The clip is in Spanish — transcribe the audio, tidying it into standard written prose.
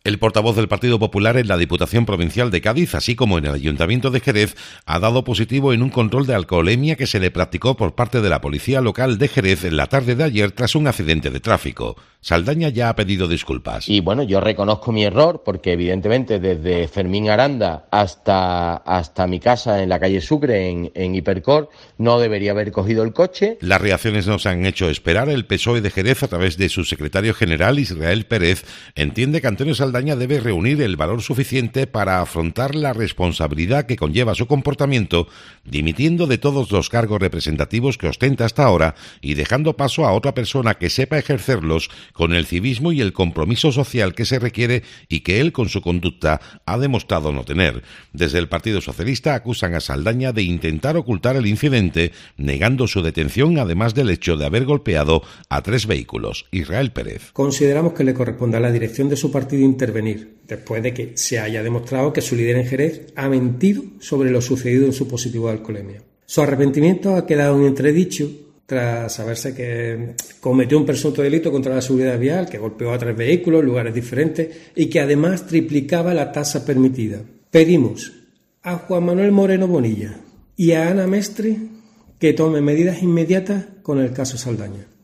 El portavoz del Partido Popular en la Diputación Provincial de Cádiz, así como en el Ayuntamiento de Jerez, ha dado positivo en un control de alcoholemia que se le practicó por parte de la Policía Local de Jerez en la tarde de ayer tras un accidente de tráfico. Saldaña ya ha pedido disculpas. Y bueno, yo reconozco mi error porque evidentemente desde Fermín Aranda hasta mi casa en la calle Sucre, en Hipercor, no debería haber cogido el coche. Las reacciones no se han hecho esperar. El PSOE de Jerez, a través de su secretario general Israel Pérez, entiende que Antonio Saldaña debe reunir el valor suficiente para afrontar la responsabilidad que conlleva su comportamiento, dimitiendo de todos los cargos representativos que ostenta hasta ahora y dejando paso a otra persona que sepa ejercerlos con el civismo y el compromiso social que se requiere y que él con su conducta ha demostrado no tener. Desde el Partido Socialista acusan a Saldaña de intentar ocultar el incidente, negando su detención, además del hecho de haber golpeado a 3 vehículos. Israel Pérez. Consideramos que le corresponde a la dirección de su partido intervenir, después de que se haya demostrado que su líder en Jerez ha mentido sobre lo sucedido en su positivo de alcoholemia. Su arrepentimiento ha quedado en entredicho tras saberse que cometió un presunto delito contra la seguridad vial, que golpeó a 3 vehículos en lugares diferentes y que además triplicaba la tasa permitida. Pedimos a Juan Manuel Moreno Bonilla y a Ana Mestre que tomen medidas inmediatas con el caso Saldaña.